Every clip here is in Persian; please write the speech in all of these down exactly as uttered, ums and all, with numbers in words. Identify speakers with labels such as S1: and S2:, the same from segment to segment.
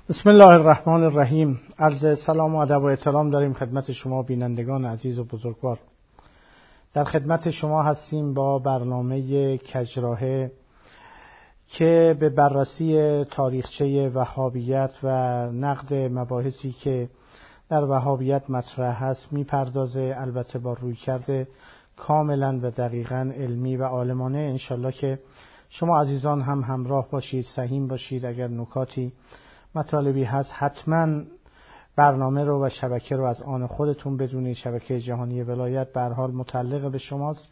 S1: بسم الله الرحمن الرحیم. عرض سلام و ادب و احترام داریم خدمت شما بینندگان عزیز و بزرگوار. در خدمت شما هستیم با برنامه کجراهه که به بررسی تاریخچه وهابیت و نقد مباحثی که در وهابیت مطرح هست میپردازه، البته با رویکرد کاملا و دقیقاً علمی و عالمانه. انشالله که شما عزیزان هم همراه باشید، سهیم باشید. اگر نکاتی مطالبی هست حتما برنامه رو و شبکه رو از آن خودتون بدونید. شبکه جهانی ولایت به هر حال متعلق به شماست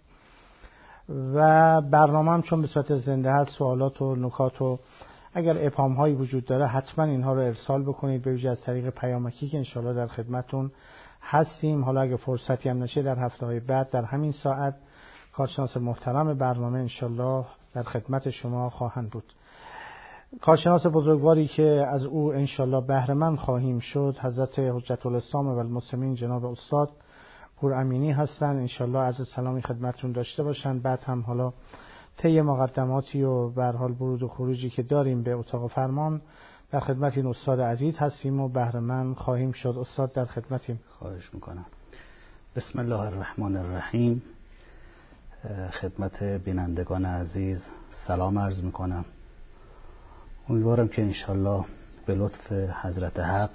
S1: و برنامه هم چون به صورت زنده هست، سوالات و نکات و اگر ابهام هایی وجود داره حتما اینها رو ارسال بکنید، به ویژه از طریق پیامکی که انشالله در خدمتون هستیم. حالا اگه فرصتی هم نشه در هفته های بعد در همین ساعت کارشناس محترم برنامه انشالله در خدمت شما خواهند بود. کارشناس بزرگواری که از او انشالله بهره مند خواهیم شد حضرت حجت الاسلام و المسلمین جناب استاد پورامینی هستند. انشالله عرض سلامی خدمتتون داشته باشن. بعد هم حالا طی مقدماتی و به هر حال ورود و خروجی که داریم به اتاق فرمان در خدمت این استاد عزیز هستیم و بهره مند خواهیم شد. استاد در خدمتیم.
S2: خواهش میکنم. بسم الله الرحمن الرحیم. خدمت بینندگان عزیز سلام عرض میکنم. امیدوارم که انشالله به لطف حضرت حق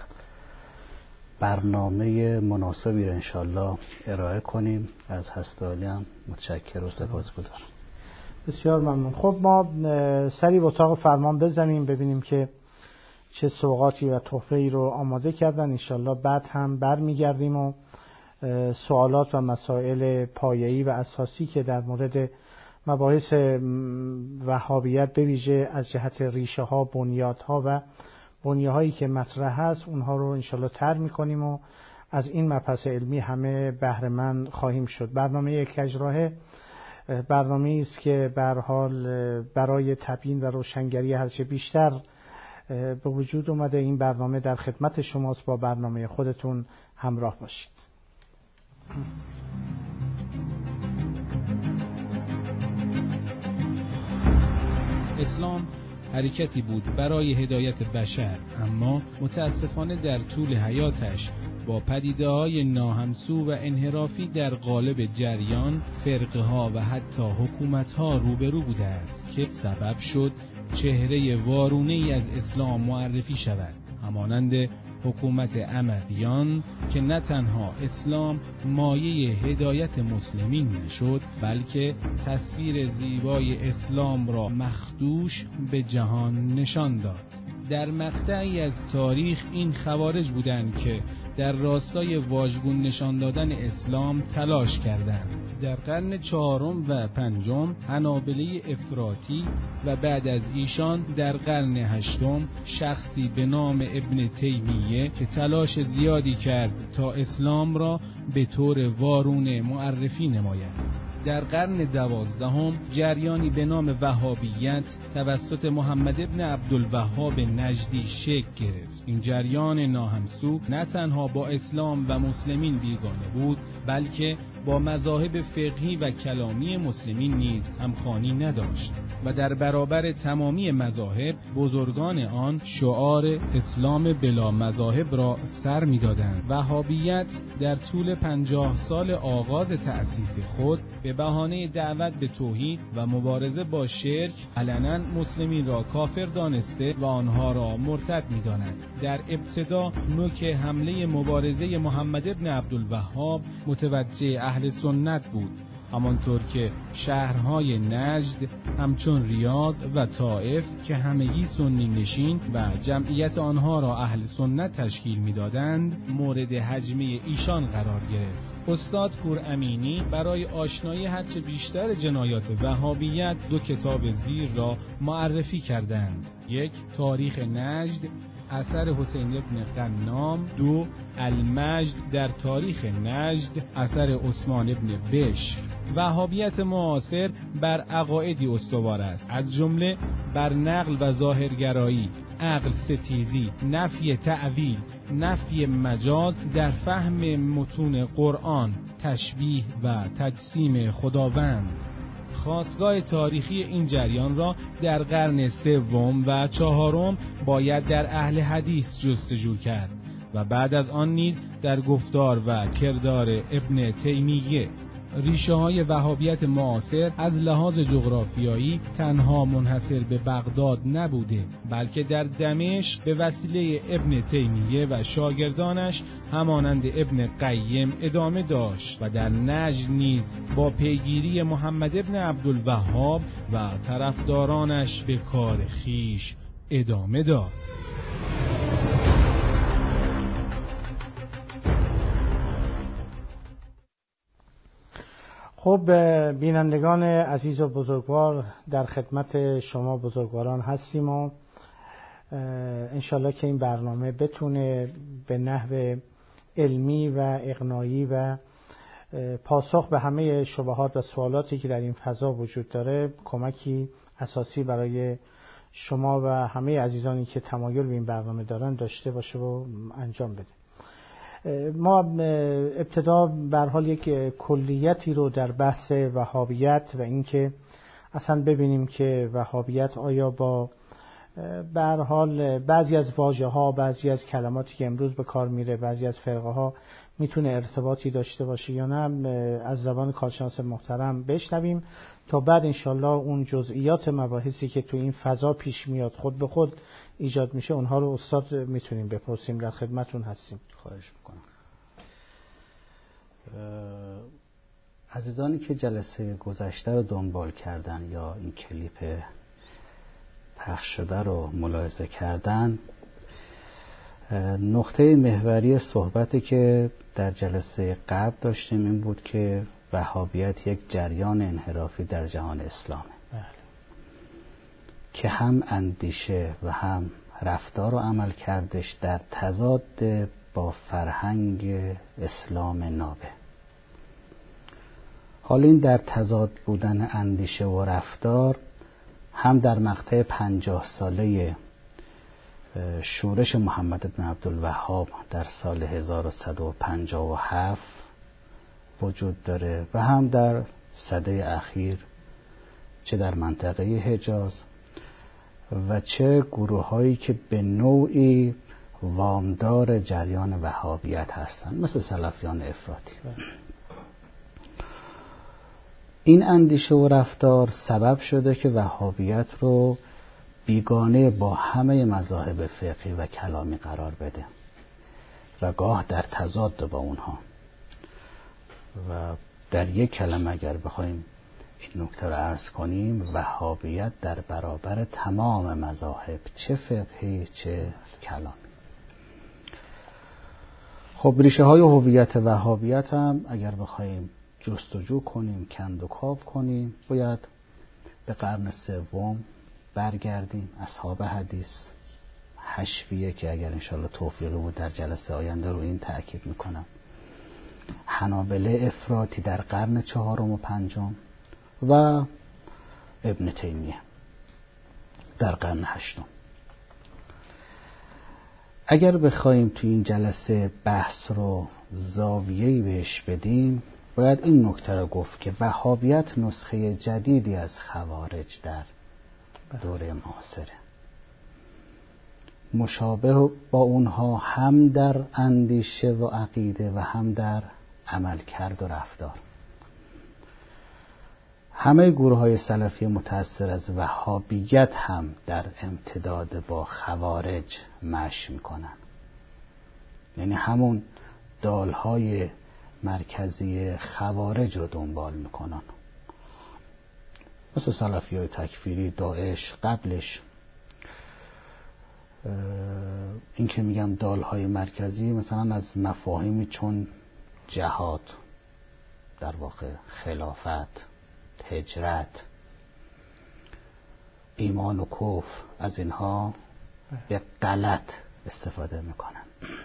S2: برنامه مناسبی را انشالله ارائه کنیم. از هستالی هم متشکر و سپاسگزارم.
S1: بسیار ممنون. خب ما سری به اتاق فرمان بزنیم ببینیم که چه سوغاتی و تحفه‌ای رو آماده کردن. انشالله بعد هم برمیگردیم و سوالات و مسائل پایه‌ای و اساسی که در مورد مباحث وهابیت به ویژه از جهت ریشه ها، بنیاد ها و بنیه هایی که مطرح هست اونها رو انشالله تر میکنیم و از این مبحث علمی همه بهره مند خواهیم شد. برنامه کجراهه برنامه‌ای است که به هر حال برای تبیین و روشنگری هرچه بیشتر به وجود اومده. این برنامه در خدمت شماست. با برنامه خودتون همراه باشید.
S3: اسلام حرکتی بود برای هدایت بشر، اما متاسفانه در طول حیاتش با پدیده‌های ناهمسو و انحرافی در قالب جریان، فرقه‌ها و حتی حکومت‌ها روبرو بوده است که سبب شد چهره وارونه‌ای از اسلام معرفی شود، همانند حکومت امویان که نه تنها اسلام مایه هدایت مسلمین نشد، بلکه تصویر زیبای اسلام را مخدوش به جهان نشان داد. در مقطعی از تاریخ این خوارج بودند که در راستای واژگون نشان دادن اسلام تلاش کردند. در قرن چهارم و پنجم حنابلة افراطی و بعد از ایشان در قرن هشتم شخصی به نام ابن تیمیه که تلاش زیادی کرد تا اسلام را به طور وارونه معرفی نماید. در قرن دوازدهم جریانی به نام وهابیت توسط محمد ابن عبدالوهاب نجدی شکل گرفت. این جریان ناهمسو نه تنها با اسلام و مسلمین بیگانه بود، بلکه با مذاهب فقهی و کلامی مسلمین نیز همخوانی نداشت و در برابر تمامی مذاهب بزرگان آن شعار اسلام بلا مذاهب را سر می‌دادند. وهابیت در طول پنجاه سال آغاز تأسیس خود به بهانه دعوت به توحید و مبارزه با شرک علنا مسلمین را کافر دانسته و آنها را مرتد می‌دانند. در ابتدا نوک حمله مبارزه محمد ابن عبدالوهاب متوجه اهل سنت بود، همانطور که شهرهای نجد همچون ریاض و طائف که همگی سنی نشین و جمعیت آنها را اهل سنت تشکیل می‌دادند مورد هجمه ایشان قرار گرفت. استاد پورامینی برای آشنایی هرچه بیشتر جنایات وهابیت دو کتاب زیر را معرفی کردند: یک، تاریخ نجد اثر حسین ابن قنام، دو، المجد در تاریخ نجد اثر عثمان ابن بشر. وهابیت معاصر بر عقایدی استوار است، از جمله بر نقل و ظاهرگرایی، عقل ستیزی، نفی تأویل، نفی مجاز در فهم متون قرآن، تشبیه و تجسیم خداوند. خاستگاه تاریخی این جریان را در قرن سوم و چهارم باید در اهل حدیث جستجو کرد و بعد از آن نیز در گفتار و کردار ابن تیمیه. ریشه های وهابیت معاصر از لحاظ جغرافیایی تنها منحصر به بغداد نبوده، بلکه در دمشق به وسیله ابن تیمیه و شاگردانش همانند ابن قیم ادامه داشت و در نجد نیز با پیگیری محمد ابن عبدالوهاب و طرفدارانش به کار خیش ادامه داد.
S1: خب بینندگان عزیز و بزرگوار، در خدمت شما بزرگواران هستیم و انشالله که این برنامه بتونه به نحو علمی و اقناعی و پاسخ به همه شبهات و سوالاتی که در این فضا وجود داره کمکی اساسی برای شما و همه عزیزانی که تمایل به این برنامه دارن داشته باشه و انجام بده. ما ابتدا به هر حال یک کلیتی رو در بحث وهابیت و اینکه اصلا ببینیم که وهابیت آیا با به هر حال بعضی از واژه‌ها، بعضی از کلماتی که امروز به کار میره، بعضی از فرقه ها میتونه ارتباطی داشته باشه یا نه، از زبان کارشناس محترم بشنویم تا بعد انشالله اون جزئیات مباحثی که تو این فضا پیش میاد خود به خود ایجاد میشه اونها رو استاد میتونیم بپرسیم. در خدمتون هستیم.
S2: خواهش میکنم. عزیزانی که جلسه گذشته رو دنبال کردن یا این کلیپ پخش شده رو ملاحظه کردن، نقطه محوری صحبتی که در جلسه قبل داشتیم این بود که وهابیت یک جریان انحرافی در جهان اسلامه که هم اندیشه و هم رفتار و عمل کردش در تضاد با فرهنگ اسلام نابه. حالا این در تضاد بودن اندیشه و رفتار هم در مقطع پنجاه ساله شورش محمد بن عبدالوهاب در سال هزار و صد و پنجاه و هفت وجود داره و هم در سده اخیر چه در منطقه حجاز و چه گروه هایی که به نوعی وامدار جریان وهابیت هستند مثل سلفیان افراطی. این اندیشه و رفتار سبب شده که وهابیت رو بیگانه با همه مذاهب فقهی و کلامی قرار بده و گاه در تضاد با اونها. و در یک کلمه اگر بخوایم این نکته رو عرض کنیم، وهابیت در برابر تمام مذاهب چه فقهی چه کلامی. خب ریشه های هویت وهابیت هم اگر بخوایم جستجو کنیم، کند و کاو کنیم، باید به قرن سوم برگردیم. اصحاب حدیث، حشویه که اگر انشالله توفیقی بود در جلسه آینده رو این تأکید میکنم، حنابله افراطی در قرن چهارم و پنجم و ابن تیمیه در قرن هشتم. اگر بخوایم تو این جلسه بحث رو زاویه‌ای بهش بدیم، باید این نکته رو گفت که وهابیت نسخه جدیدی از خوارج در دوره معاصره، مشابه با اونها هم در اندیشه و عقیده و هم در عمل کرد و رفتار. همه گروه های سلفی متأثر از وهابیت هم در امتداد با خوارج مشی میکنن، یعنی همون دالهای مرکزی خوارج رو دنبال میکنن، مثل سلفی های تکفیری، داعش. قبلش این که میگم دالهای مرکزی مثلا از مفاهیمی چون جهاد، در واقع خلافت، هجرت، ایمان و کفر، از اینها یک غلط استفاده میکنن.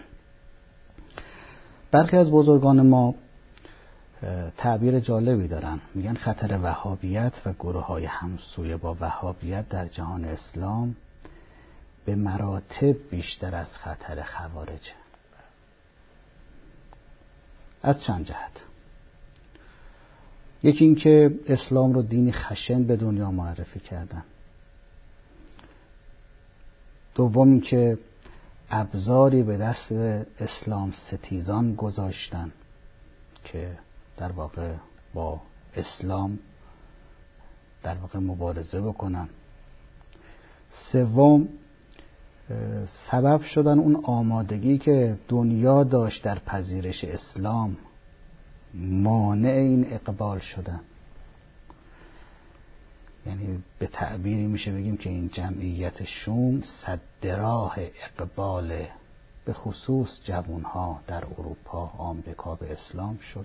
S2: برخی از بزرگان ما تعبیر جالبی دارن، میگن خطر وهابیت و گروه های همسویه با وهابیت در جهان اسلام به مراتب بیشتر از خطر خوارج. از چند جهت. یکی این که اسلام رو دینی خشن به دنیا معرفی کردن. دوم این که ابزاری به دست اسلام ستیزان گذاشتن که در واقع با اسلام در واقع مبارزه بکنن. سوم سبب شدن اون آمادگی که دنیا داشت در پذیرش اسلام، مانع این اقبال شدن. یعنی به تعبیری میشه بگیم که این جمعیت شوم سد راه اقبال به خصوص جوانها در اروپا، آمریکا به اسلام شد.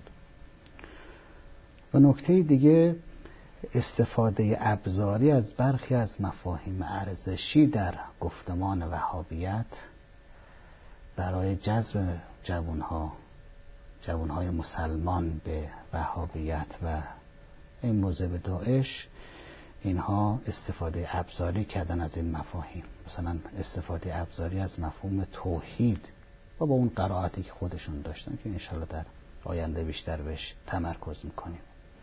S2: و نکته دیگه استفاده ابزاری از برخی از مفاهیم ارزشی در گفتمان وهابیت برای جذب جوانها جوانهای مسلمان به وهابیت و این موضع به داعش، اینها استفاده ابزاری کردن از این مفاهیم. مثلا استفاده ابزاری از مفهوم توحید و با اون قرائتی که خودشون داشتن که انشالله در آینده بیشتر بهش تمرکز میکنیم.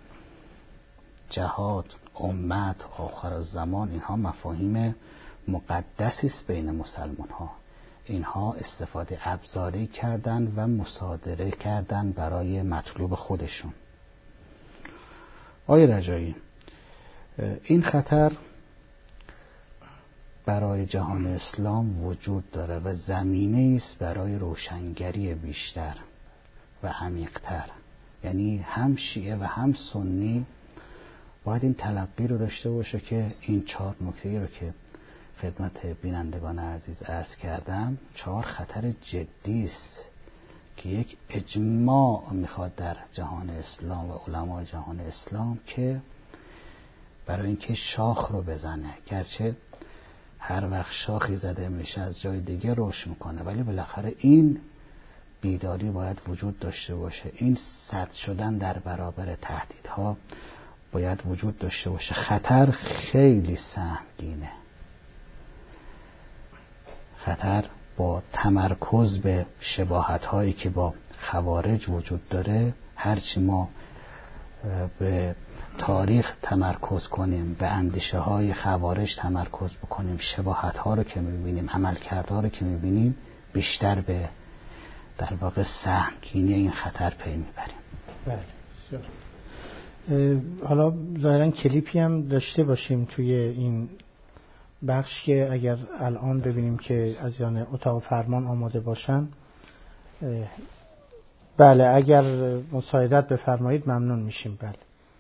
S2: جهاد، امت، آخر الزمان، اینها مفاهیم مقدسی است بین مسلمان ها. اینها استفاده ابزاری کردن و مصادره کردن برای مطلوب خودشون. آقای رجایی، این خطر برای جهان اسلام وجود داره و زمینه است برای روشنگری بیشتر و عمیق‌تر. یعنی هم شیعه و هم سنی باید این تلقی رو داشته باشه که این چهار نکته رو که خدمت بینندگان عزیز عرض کردم، چهار خطر جدی است که یک اجماع میخواد در جهان اسلام و علمای جهان اسلام که برای اینکه شاخ رو بزنه، گرچه هر وقت شاخی زده میشه از جای دیگه رشد میکنه، ولی بالاخره این بیداری باید وجود داشته باشه. این سد شدن در برابر تهدیدها باید وجود داشته باشه. خطر خیلی سهمگینه. خطر با تمرکز به شباهت هایی که با خوارج وجود داره، هرچی ما به تاریخ تمرکز کنیم، به اندیشه های خوارج تمرکز بکنیم، شباهت ها رو که میبینیم، عملکردها رو که میبینیم، بیشتر به در واقع سهمگینی این خطر پی میبریم.
S1: بله. حالا ظاهرا کلیپی هم داشته باشیم توی این بخش که اگر الان ببینیم که عزیزان اتاق فرمان آماده باشن. بله اگر مساعدت بفرمایید ممنون میشیم. بله.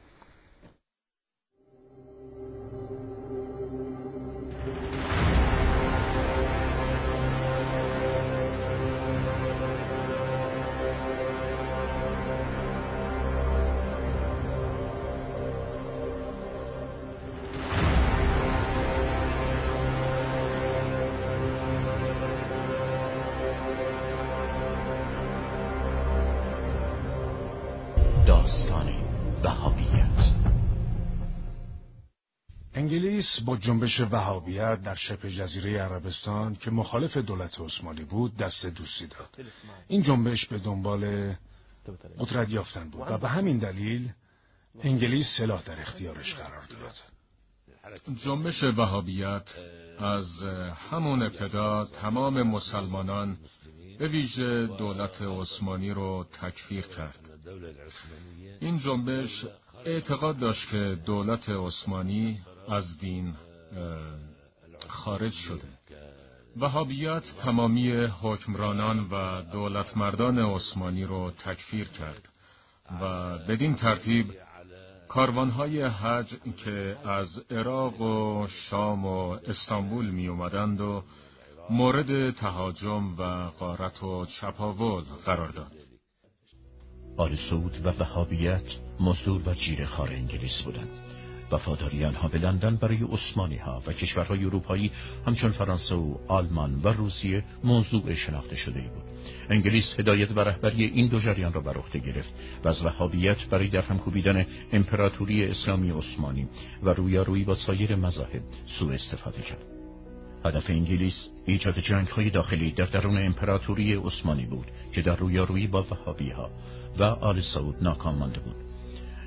S4: انگلیس با جنبش وهابیت در شبه جزیره عربستان که مخالف دولت عثمانی بود دست دوستی داد. این جنبش به دنبال قدرت یافتن بود و به همین دلیل انگلیس سلاح در اختیارش قرار داد.
S5: جنبش وهابیت از همون ابتدا تمام مسلمانان به ویژه دولت عثمانی رو تکفیر کرد. این جنبش اعتقاد داشت که دولت عثمانی از دین خارج شده. وهابیت تمامی حکمرانان و دولتمردان عثمانی رو تکفیر کرد و بدین ترتیب کاروانهای حج که از عراق و شام و استانبول می اومدند و مورد تهاجم و غارت و چپاول قرار داد.
S6: آل سعود و وهابیت مزدور و جیره‌خوار انگلیس بودند. وفاداری آنها به لندن برای عثمانی ها و کشورهای اروپایی همچون فرانسه و آلمان و روسیه موضوع شناخته شده ای بود. انگلیس هدایت و رهبری این دو جریان را بر عهده گرفت و از وهابیت برای درهم کوبیدن امپراتوری اسلامی عثمانی و رویارویی با سایر مذاهب سوء استفاده کرد. هدف انگلیس ایجاد جنگ‌های داخلی در درون امپراتوری عثمانی بود که در رویارویی با وهابی‌ها و آل سعود ناکام مانده بود.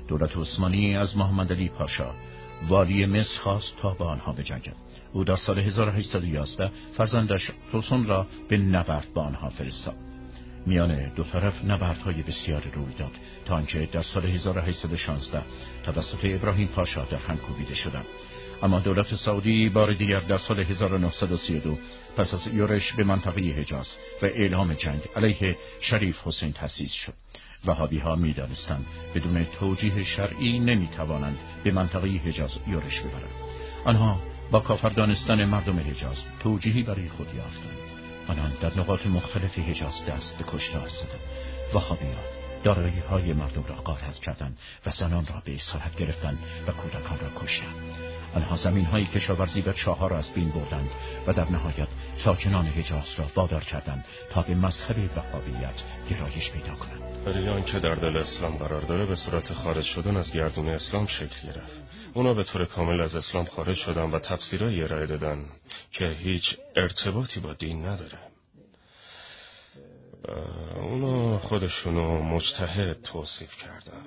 S6: دولت عثمانی از محمد علی پاشا والی مصر خواست تا با آنها بجنگد. او در سال هزار و هشتصد و یازده فرزندش توسن را به نبرد با آنها فرستاد. میان دو طرف نبردهای بسیاری روی داد تا آنکه در سال هزار و هشتصد و شانزده توسط ابراهیم پاشا در هم کوبیده شدند. اما دولت سعودی بار دیگر در سال هزار و نهصد و سی و دو پس از یورش به منطقه حجاز و اعلام جنگ علیه شریف حسین تأسیس شد. وهابی ها می دانستند بدون توجیه شرعی نمی توانند به منطقه حجاز یورش ببرند. آنها با کافر دانستن مردم حجاز توجیهی برای خود یافتند. آنان در نقاط مختلف حجاز دست به کشتار زدند. وهابی ها دارایی های مردم را غارت کردند و زنان را به اسارت گرفتند و کودکان را کشتند. آنها زمین های کشاورزی و چاها را از بین بردند و در نهایت ساکنان حجاز را وادار کردند تا به مذهب وهابیت گرایش پیدا کنند.
S5: ایران که در دل اسلام قرار داره به صورت خارج شدن از گردون اسلام شکل گرفت. اونا به طور کامل از اسلام خارج شدن و تفسیرایی ارائه دادن که هیچ ارتباطی با دین نداره. اونا خودشونو مجتهد توصیف کردن.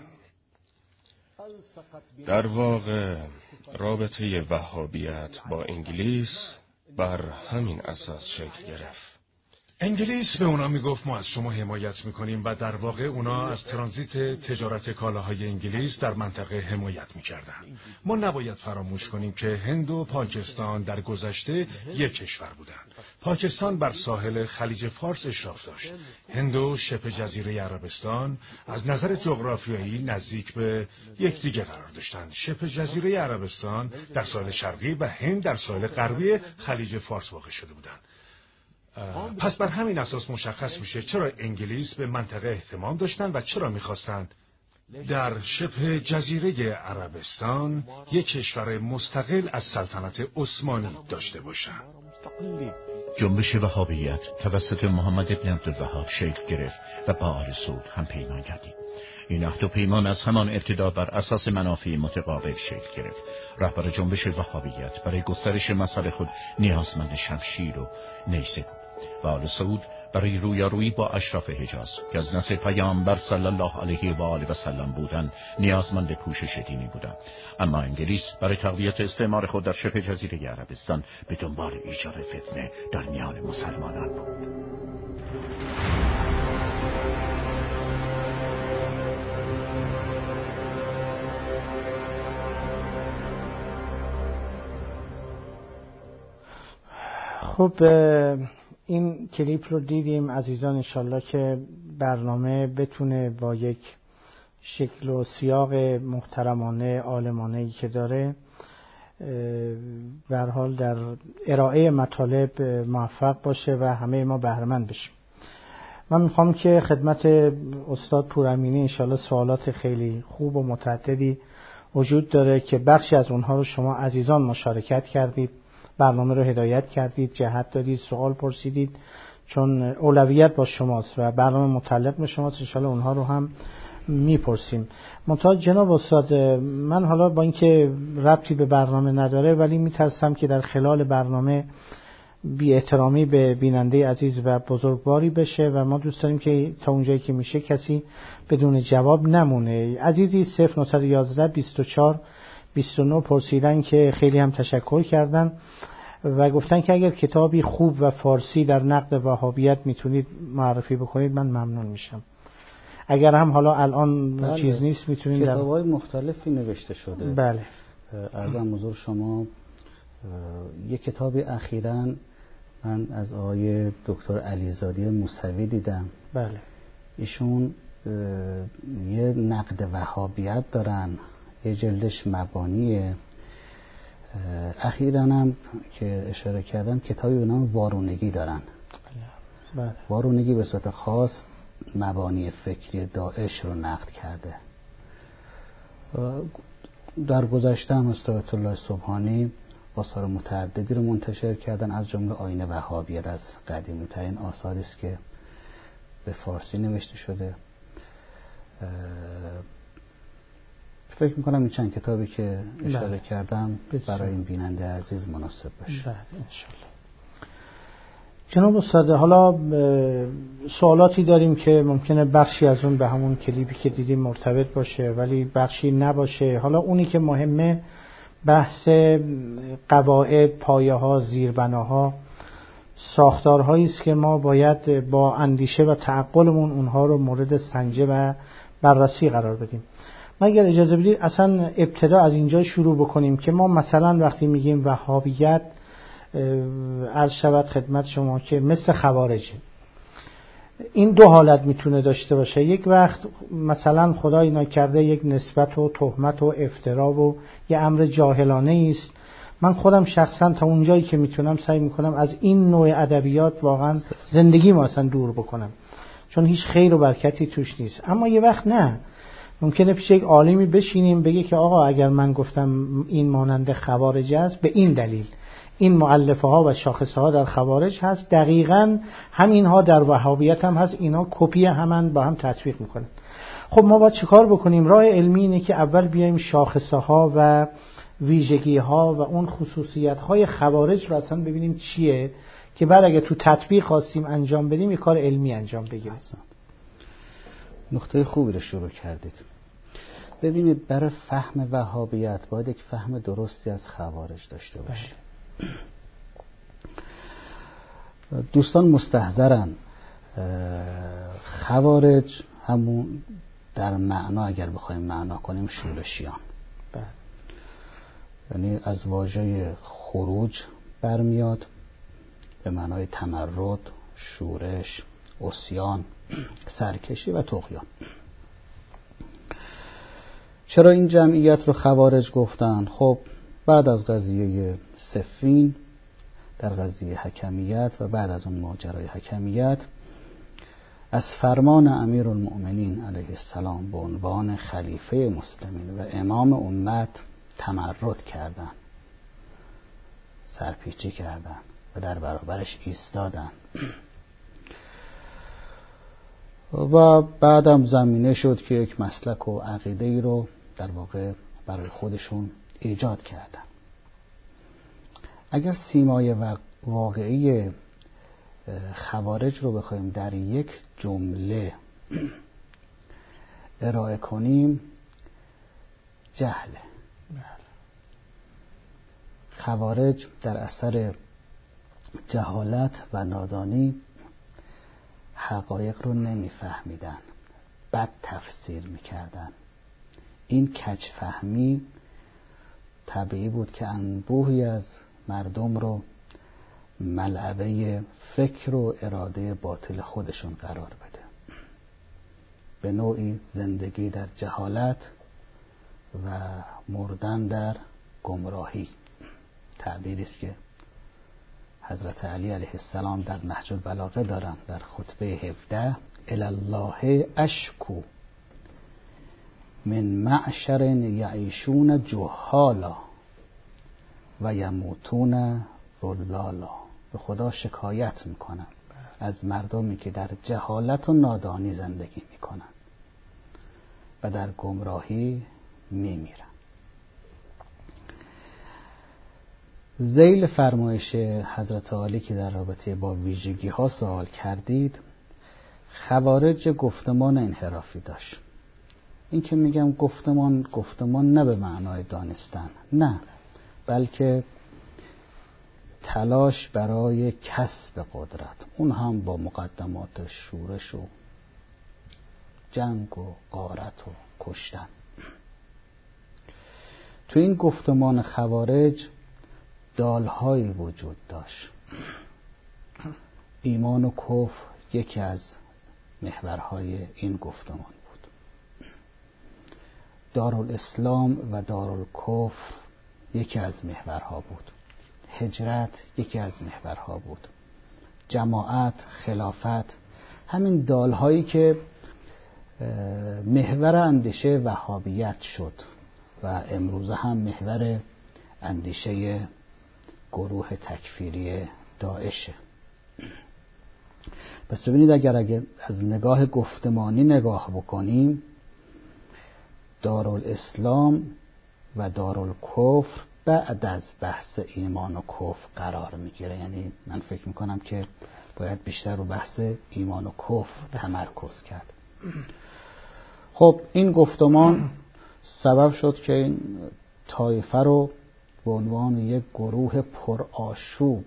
S5: در واقع رابطه وهابیت با انگلیس بر همین اساس شکل گرفت.
S4: انگلیس به اونا میگفت ما از شما حمایت میکنیم و در واقع اونا از ترانزیت تجارت کالاهای انگلیس در منطقه حمایت میکردن. ما نباید فراموش کنیم که هند و پاکستان در گذشته یک کشور بودند. پاکستان بر ساحل خلیج فارس اشراف داشت. هند و شبه جزیره عربستان از نظر جغرافیایی نزدیک به یکدیگر قرار داشتند. شبه جزیره عربستان در ساحل شرقی و هند در ساحل غربی خلیج فارس واقع شده بودند. پس بر همین اساس مشخص میشه چرا انگلیس به منطقه اهتمام داشتن و چرا میخواستن در شبه جزیره عربستان یک کشور مستقل از سلطنت عثمانی داشته باشن.
S6: جنبش وهابیت توسط محمد ابن عبدالوهاب شکل گرفت و با آل سعود هم پیمان گردید. این عهد و پیمان از همان ابتدا بر اساس منافع متقابل شکل گرفت. رهبر جنبش وهابیت برای گسترش مسائل خود نیازمند شمشیر و نیزه بود و آل سعود برای رویارویی با اشراف حجاز که از نسل پیامبر صلی الله علیه و آله و سلم بودند نیازمند پوشش دینی بودند. اما انگلیس برای تقویت استعمار خود در شبه جزیره عربستان به دنبال ایجاد فتنه در میان مسلمانان بود.
S1: خب این کلیپ رو دیدیم عزیزان، انشالله که برنامه بتونه با یک شکل و سیاق محترمانه عالمانه‌ای که داره به هر حال در ارائه مطالب موفق باشه و همه ما بهره‌مند بشیم. من میخوام که خدمت استاد پورامینی انشالله سوالات خیلی خوب و متعددی وجود داره که بخشی از اونها رو شما عزیزان مشارکت کردید، برنامه رو هدایت کردید، جهت دادید، سوال پرسیدید، چون اولویت با شماست و برنامه متعلق به شماست. انشالله اونها رو هم میپرسیم. منتها جناب استاد، من حالا با اینکه ربطی به برنامه نداره ولی میترسم که در خلال برنامه بی احترامی به بیننده عزیز و بزرگواری بشه و ما دوست داریم که تا اونجایی که میشه کسی بدون جواب نمونه. عزیزی صفر نه یک یک بیست و چهار بیست و نه پرسیدن که خیلی هم تشکر کردن و گفتن که اگر کتابی خوب و فارسی در نقد وهابیت میتونید معرفی بکنید من ممنون میشم. اگر هم حالا الان بله. چیز نیست میتونید
S2: کتاب‌های مختلفی نوشته شده.
S1: بله.
S2: عرضم حضور شما یک کتابی اخیراً من از آقای دکتر علیزاده موسوی دیدم.
S1: بله.
S2: ایشون یه نقد وهابیت دارن، یه جلدش مبانیه. اخیراً هم که اشاره کردم کتابی به نام وارونگی دارن.
S1: بله.
S2: وارونگی به صورت خاص مبانی فکری داعش رو نقد کرده. در گذشته هم استاد الله سبحانی آثار متعددی رو منتشر کردن، از جمله آیین وهابیت از قدیمی ترین آثاری است که به فارسی نوشته شده. فکر میکنم این چند کتابی که اشاره بله. کردم برای این بیننده عزیز مناسب باشه.
S1: بله انشالله. جناب استاد، حالا سوالاتی داریم که ممکنه بخشی از اون به همون کلیپی که دیدیم مرتبط باشه ولی بخشی نباشه. حالا اونی که مهمه بحث قواعد، پایه ها، زیربناها، ساختارهایی است که ما باید با اندیشه و تعقلمون اونها رو مورد سنجه و بررسی قرار بدیم. ما اگر اجازه بدید اصلا ابتدا از اینجا شروع بکنیم که ما مثلا وقتی میگیم وهابیت، عرض شود خدمت شما که مثل خوارجه. این دو حالت میتونه داشته باشه. یک وقت مثلا خدای نکرده یک نسبت و تهمت و افترا و یه امر جاهلانه است. من خودم شخصا تا اونجایی که میتونم سعی میکنم از این نوع ادبیات واقعا زندگی ما اصلا دور بکنم، چون هیچ خیر و برکتی توش نیست. اما یه وقت نه، ممکنه پیش یک عالمی بشینیم بگه که آقا اگر من گفتم این مانند خوارج است به این دلیل، این مؤلفه ها و شاخصه ها در خوارج هست، دقیقاً همینها در وهابیت هم هست، اینا کپی همن، با هم تطبیق میکنن. خب ما باید چیکار بکنیم؟ راه علمی اینه که اول بیایم شاخصه ها و ویژگی ها و اون خصوصیت های خوارج رو اصلا ببینیم چیه، که بعد اگه تو تطبیق خواستیم انجام بدیم یه کار علمی انجام بگیریم.
S2: نقطه خوبی رو شروع کردید. ببینید برای فهم وهابیت باید یک فهم درستی از خوارج داشته باشیم. دوستان مستحضرن خوارج همون در معنا اگر بخوایم معنا کنیم شورشیان، یعنی از واژه خروج برمیاد به معنای تمرد، شورش، عصیان، سرکشی و طغیان. چرا این جمعیت رو خوارج گفتن؟ خب بعد از قضیه صفین در قضیه حکمیت و بعد از اون ماجرای حکمیت از فرمان امیرالمؤمنین علیه السلام به عنوان خلیفه مسلمین و امام امت تمرد کردن، سرپیچی کردن و در برابرش ایستادن و بعدم زمینه شد که یک مسلک و عقیده ای رو در واقع برای خودشون ایجاد کردن. اگر سیمای واقعی خوارج رو بخوایم در یک جمله ارائه کنیم، جهله. خوارج در اثر جهالت و نادانی حقایق رو نمیفهمیدن، بد تفسیر میکردن. این کجفهمی طبیعی بود که انبوهی از مردم رو ملعبه فکر و اراده باطل خودشون قرار بده، به نوعی زندگی در جهالت و مردن در گمراهی. تعبیری است که حضرت علی علیه السلام در نهج البلاغه دارن در خطبه هفده: الالله اشکو من معشر یعیشون جهالا و یموتون ضلالا. به خدا شکایت میکنم از مردمی که در جهالت و نادانی زندگی میکنن و در گمراهی میمیرن. ذیل فرمایش حضرت علی که در رابطه با ویژگی ها سوال کردید، خوارج گفتمان انحرافی داشت. این که میگم گفتمان گفتمان نه به معنای دانستن، نه، بلکه تلاش برای کسب قدرت، اون هم با مقدمات شورش و جنگ و غارت و کشتن. تو این گفتمان خوارج دالهایی وجود داشت. ایمان و کفر یکی از محورهای این گفتمان بود. دارالاسلام و دارالکفر یکی از محورها بود. هجرت یکی از محورها بود. جماعت، خلافت، همین دالهایی که محور اندیشه وهابیت شد و امروزه هم محور اندیشه گروه تکفیری داعشه. پس ببینید اگر, اگر از نگاه گفتمانی نگاه بکنیم، دارالاسلام و دارالکفر بعد از بحث ایمان و کفر قرار میگیره. یعنی من فکر میکنم که باید بیشتر رو بحث ایمان و کفر تمرکز کرد. خب این گفتمان سبب شد که این طایفه رو به عنوان یک گروه پرآشوب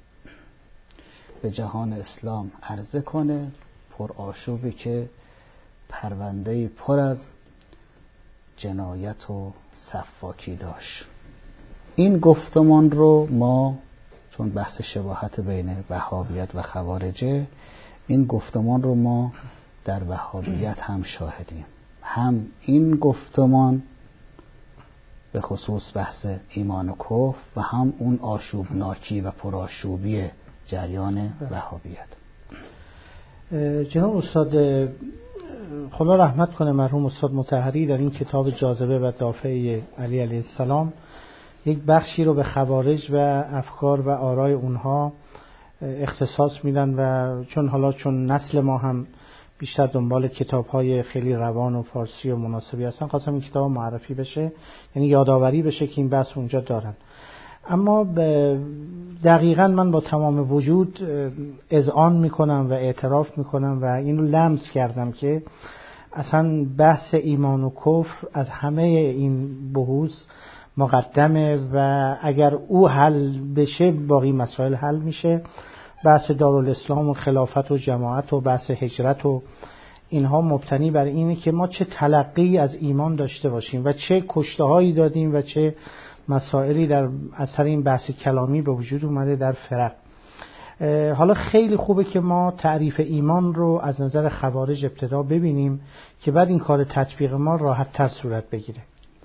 S2: به جهان اسلام عرضه کنه، پرآشوبی که پرونده پر از جنایت و سفاکی داشت. این گفتمان رو ما چون بحث شباهت بین وهابیت و خوارجه، این گفتمان رو ما در وهابیت هم شاهدیم. هم این گفتمان به خصوص بحث ایمان و کفر و هم اون آشوبناکی و پرآشوبی جریان وهابیت.
S1: جناب استاد خدا رحمت کنه مرحوم استاد مطهری در این کتاب جاذبه و دافع علی علیه السلام یک بخشی رو به خوارج و افکار و آرای اونها اختصاص میدن و چون حالا چون نسل ما هم بیشتر دنبال کتاب‌های خیلی روان و فارسی و مناسبی هستن، خواستم این کتاب معرفی بشه، یعنی یادآوری بشه که این بحث اونجا دارن. اما دقیقاً من با تمام وجود اذعان میکنم و اعتراف میکنم و اینو لمس کردم که اصلا بحث ایمان و کفر از همه این بحوث مقدمه و اگر او حل بشه باقی مسائل حل میشه. بحث دارالاسلام و خلافت و جماعت و بحث هجرت و اینها مبتنی بر اینه که ما چه تلقی از ایمان داشته باشیم و چه کشته هایی دادیم و چه مسائلی در اثر این بحث کلامی به وجود اومده در فرق. حالا خیلی خوبه که ما تعریف ایمان رو از نظر خوارج ابتدا ببینیم که بعد این کار تطبیق ما راحت تر صورت بگیره.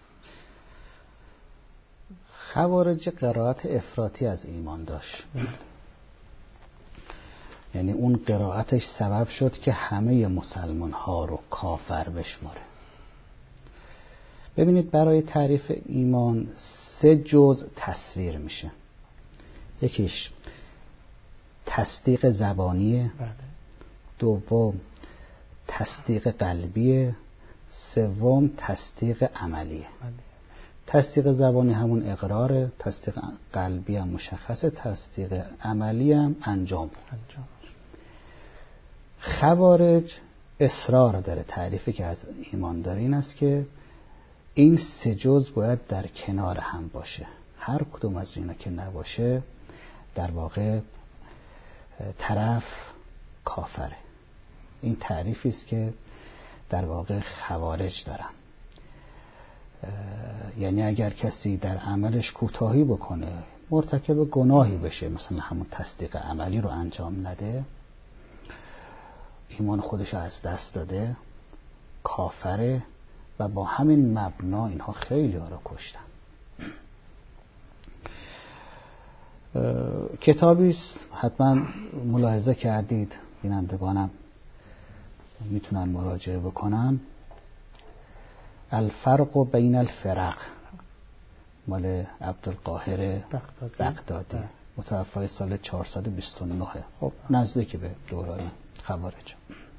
S2: خوارج قرائت افراطی از ایمان داشت، یعنی اون قرائتش سبب شد که همه مسلمان ها رو کافر بشماره. ببینید برای تعریف ایمان سه جزء تصویر میشه. یکیش تصدیق زبانیه، دوم تصدیق قلبیه، سوم تصدیق عملیه. تصدیق زبانی همون اقراره، تصدیق قلبی هم مشخصه، تصدیق عملی هم انجام. انجام. خوارج اصرار داره، تعریفی که از ایمان داره این است که این سه جزء باید در کنار هم باشه. هر کدوم از اینا که نباشه در واقع طرف کافره. این تعریفی است که در واقع خوارج دارن. یعنی اگر کسی در عملش کوتاهی بکنه، مرتکب گناهی بشه، مثلا همون تصدیق عملی رو انجام نده، ایمان خودش از دست داده، کافره و با همین مبنا اینها خیلی ها رو کشتن. کتابی حتما ملاحظه کردید، بینندگانم میتونن مراجعه بکنن، الفرق بین الفرق مال عبدالقاهر بغدادی, بغدادی. متوفای سال چهارصد و بیست و نه. خب نزدیک به دوران خوارج.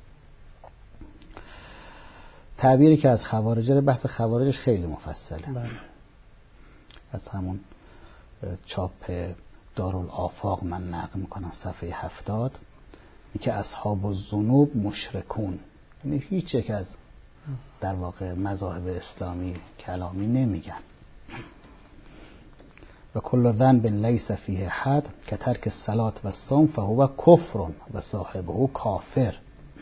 S2: تعبیری که از خوارج، بحث خوارجش خیلی مفصله. بله. از همون چاپ دارالآفاق من نقل میکنم صفحه هفتاد، که اصحاب الذنوب مشرکون، یعنی هیچ یک از در واقع مذاهب اسلامی کلامی نمیگن. و کل ذنب لیس فیه حد که ترک الصلاة و الصوم فهو کفر و صاحبه کافر.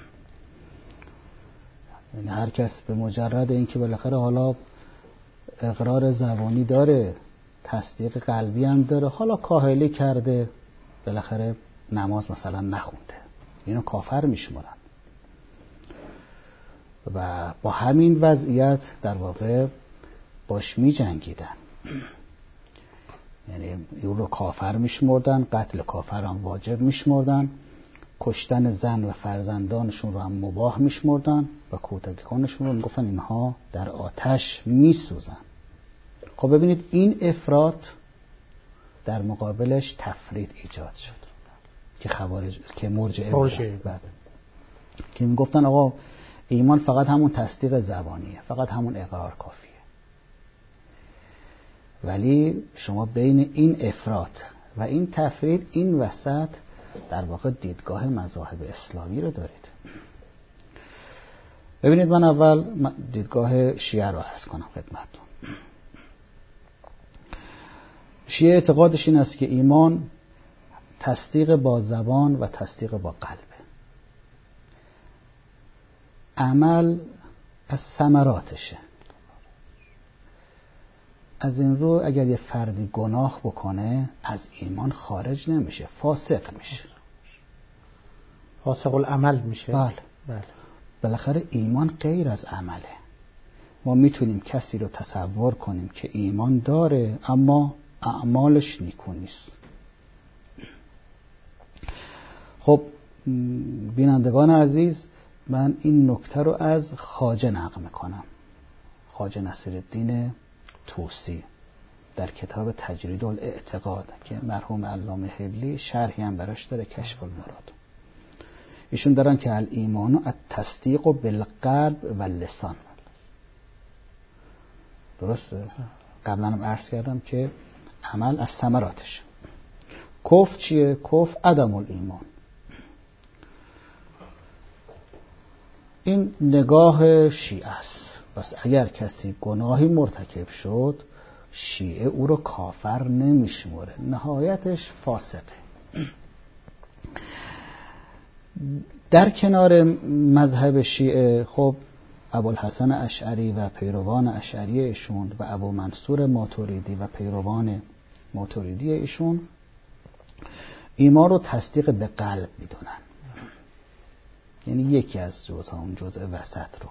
S2: یعنی هر کس به مجرد اینکه بالاخره حالا اقرار زبانی داره، تصدیق قلبی هم داره، حالا کاهلی کرده، بالاخره نماز مثلا نخونده، اینو کافر میشمارن. و با همین وضعیت در واقع باش می جنگیدن، یعنی اون رو کافر می شمردن، قتل کافر هم واجب می شمردن، کشتن زن و فرزندانشون رو هم مباح می شمردن و کودکانشون رو می گفتن اینها در آتش می سوزن. خب ببینید این افراط در مقابلش تفرید ایجاد شد که خوارج که مرجعه بودن، که می گفتن آقا ایمان فقط همون تصدیق زبانیه، فقط همون اقرار کافیه. ولی شما بین این افراط و این تفرید، این وسط در واقع دیدگاه مذاهب اسلامی رو دارید. ببینید من اول دیدگاه شیعه رو عرض کنم خدمتتون. شیعه اعتقادش این است که ایمان تصدیق با زبان و تصدیق با قلبه. عمل از ثمراتشه. از این رو اگر یه فردی گناه بکنه از ایمان خارج نمیشه، فاسق میشه،
S1: فاسق العمل میشه.
S2: بله.
S1: بله.
S2: بالاخره ایمان غیر از عمله. ما میتونیم کسی رو تصور کنیم که ایمان داره اما اعمالش نیکو نیست. خب بینندگان عزیز، من این نکته رو از خواجه نقل میکنم. خواجه نصیرالدین طوسی در کتاب تجرید الاعتقاد که مرحوم علامه حلی شرحی هم براش داره، کشف المراد. ایشون دارن که الایمان التصدیق بالقلب و اللسان. درسته؟ قبلا هم عرض کردم که عمل از ثمراتش. کفر چیه؟ کفر عدم الایمان. این نگاه شیعه است. پس اگر کسی گناهی مرتکب شد، شیعه او رو کافر نمیشموره، نهایتش فاسقه. در کنار مذهب شیعه خب ابوالحسن اشعری و پیروان اشعری ایشون و ابو منصور ماتوریدی و پیروان ماتوریدی ایشون ایمان رو تصدیق به قلب میدونن، یعنی یکی از جزء اون جزء وسط رو،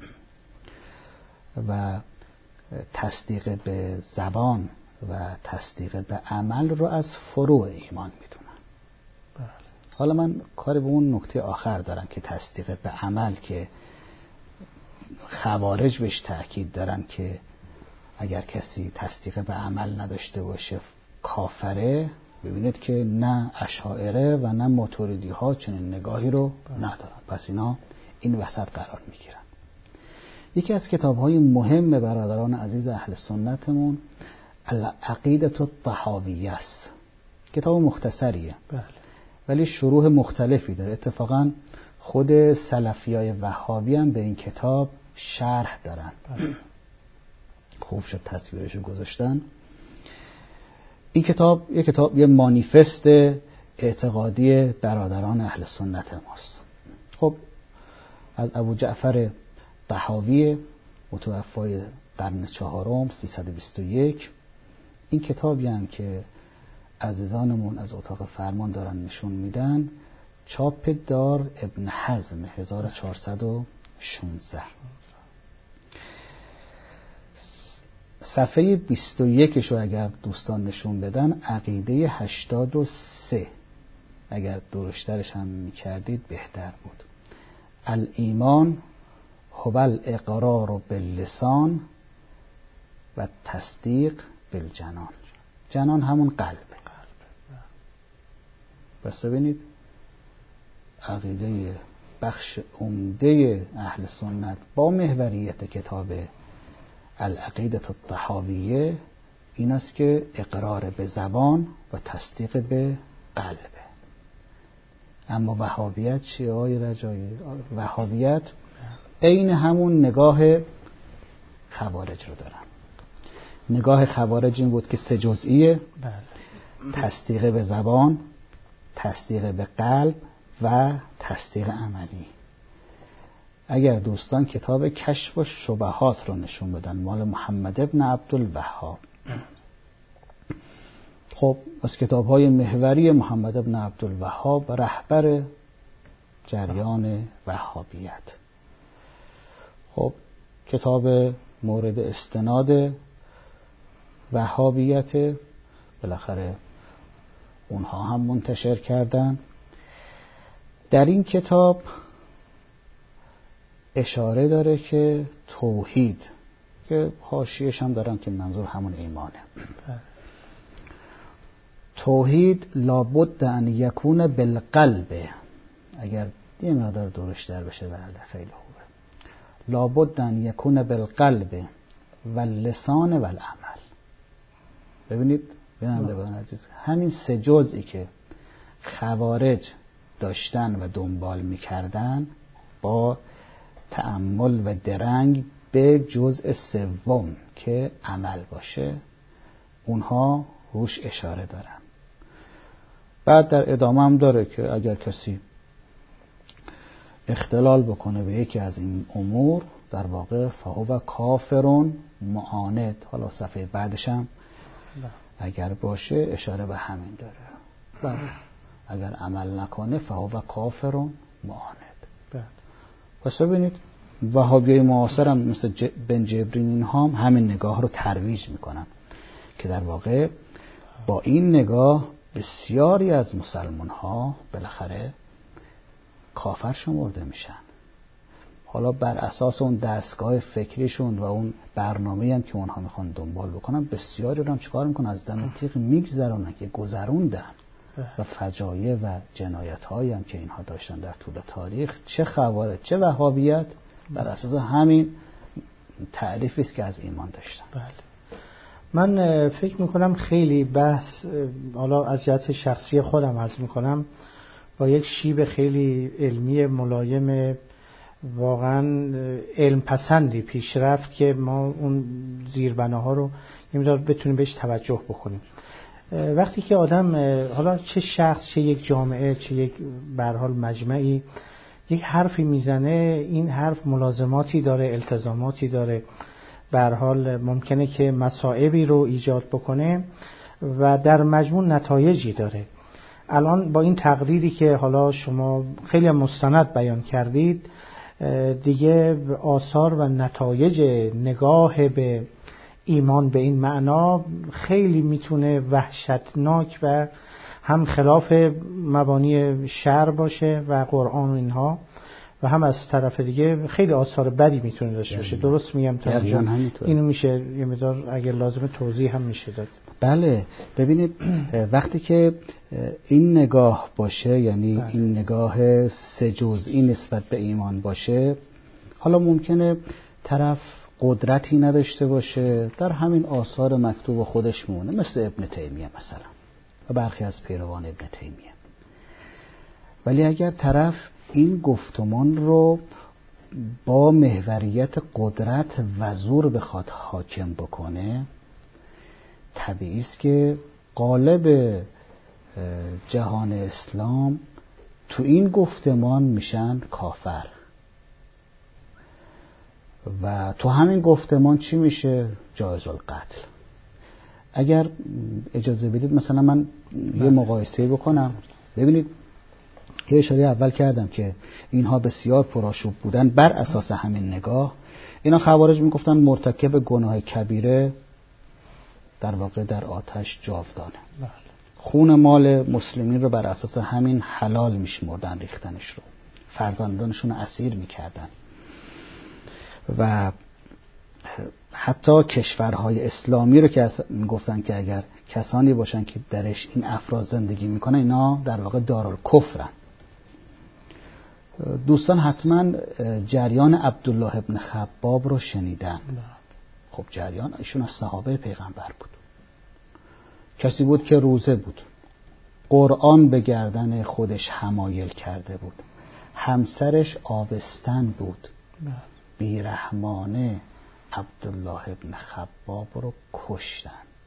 S2: و تصدیق به زبان و تصدیق به عمل رو از فروع ایمان میدونن. بله. حالا من کاری به اون نکته آخر دارم که تصدیق به عمل که خوارج بهش تأکید دارن که اگر کسی تصدیق به عمل نداشته باشه کافره. ببینید که نه اشاعره و نه ماتوریدی ها چنین نگاهی رو ندارن، پس اینا این وسط قرار میگیرن. یکی از کتاب های مهم برادران عزیز اهل سنتمون العقیدة الطحاویه است. کتاب مختصریه بله. ولی شروح مختلفی داره. اتفاقا خود سلفیای وهابی هم به این کتاب شرح دارن بله. خوب شد تصویرشو گذاشتن. این کتاب یه کتاب یه مانیفست اعتقادی برادران اهل سنت ماست. خب از ابو جعفر طحاوی متوفای قرن چهارم سیصد و بیست و یک. این کتابی هم که عزیزانمون از اتاق فرمان دارن نشون میدن، چاپ دار ابن حزم هزار و چهارصد و شانزده. صفحه بیست و یک شو اگر دوستان نشون بدن، عقیده هشتاد و سه، اگر درشترش هم میکردید بهتر بود. الایمان هو الاقرار باللسان و تصدیق بالجنان. جنان همون قلبه. بس ببینید عقیده بخش عمده اهل سنت با محوریت کتاب العقیدة الطحاویه این است که اقرار به زبان و تصدیق به قلبه. اما وهابیت چیه آقای رجایی؟ وهابیت عین همون نگاه خوارج رو دارن. نگاه خوارج این بود که سه جزئیه، تصدیق به زبان، تصدیق به قلب و تصدیق عملی. اگر دوستان کتاب کشف و شبهات رو نشون بدن، مال محمد ابن عبدالوهاب، خب از کتاب‌های محوری محمد ابن عبدالوهاب رهبر جریان وهابیت. خب کتاب مورد استناد وهابیت، بالاخره اونها هم منتشر کردن. در این کتاب اشاره داره که توحید، که حاشیه‌اش هم دارن که منظور همون ایمانه، توحید لابد ان یکون بالقلب. اگر یه مقدار درش در بشه بله خیلی خوبه. لابد ان یکون بالقلب واللسان والعمل. ببینید بینندگان عزیز، همین سه جزئی که خوارج داشتن و دنبال میکردن با تأمل و درنگ به جزء سوم که عمل باشه، اونها روش اشاره دارن. بعد در ادامه هم داره که اگر کسی اختلال بکنه به یکی از این امور، در واقع فهو کافرون معاند. حالا صفحه بعدش هم اگر باشه اشاره به همین داره. اگر عمل نکنه فهو کافرون معاند. پس ببینید وهابیای معاصر هم مثل ج... بن جبرین اینها هم همین نگاه رو ترویج میکنن که در واقع با این نگاه بسیاری از مسلمان ها بالاخره کافر شمرده میشن. حالا بر اساس اون دستگاه فکریشون و اون برنامه‌ای هم که اونها میخوان دنبال بکنن، بسیاری رو هم چیکار میکنن؟ از دم تیغ میگذرونن که گذروندن و فجایع و جنایت‌هایی هم که اینها داشتن در طول تاریخ، چه خوارج چه وهابیت، بر اساس همین تعریفی است که از ایمان داشتن.
S1: بله. من فکر میکنم خیلی بحث، حالا از جهت شخصی خودم عرض میکنم، با یک شیب خیلی علمی ملایم، واقعا علم پسندی پیش رفت که ما اون زیربناها رو یه مقدار بتونیم بهش توجه بکنیم. وقتی که آدم، حالا چه شخص، چه یک جامعه، چه یک به هر حال مجمعی، یک حرفی میزنه، این حرف ملازماتی داره، التزاماتی داره، به هر حال ممکنه که مصائبی رو ایجاد بکنه و در مجموع نتایجی داره. الان با این تقریری که حالا شما خیلی مستند بیان کردید، دیگه آثار و نتایج نگاه به ایمان به این معنا خیلی میتونه وحشتناک و هم خلاف مبانی شرع باشه و قرآن و اینها، و هم از طرف دیگه خیلی آثار بدی میتونه داشته باشه. درست میگم تا اینو میشه یه مقدار اگه لازمه توضیح هم میشه داد؟
S2: بله. ببینید وقتی که این نگاه باشه، یعنی
S1: بله.
S2: این نگاه سه جزئی نسبت به ایمان باشه، حالا ممکنه طرف قدرتی نداشته باشه، در همین آثار مکتوب خودش مونه، مثل ابن تیمیه مثلا و برخی از پیروان ابن تیمیه. ولی اگر طرف این گفتمان رو با محوریت قدرت و زور بخواد حاکم بکنه، طبیعی است که غالب جهان اسلام تو این گفتمان میشن کافر. و تو همین گفتمان چی میشه؟ جایز القتل. اگر اجازه بدید مثلا من یه مقایسه بکنم. ببینید یه اشاره اول کردم که اینها بسیار پرآشوب بودن بر اساس همین نگاه. اینا خوارج میگفتن مرتکب گناه کبیره در واقع در آتش جاودانه. خون مال مسلمین رو بر اساس همین حلال میشمردن، ریختنش رو، فرزندانشون رو اسیر میکردن. و حتی کشورهای اسلامی رو که میگفتن که اگر کسانی باشن که درش این افراد زندگی میکنن، اینا در واقع دارالکفرن. دوستان حتما جریان عبدالله ابن خباب رو شنیدن. خب جریان ایشون از صحابه پیغمبر بود، کسی بود که روزه بود، قرآن به گردن خودش حمایل کرده بود، همسرش آبستن بود، بیرحمانه عبدالله ابن خباب رو کشتن،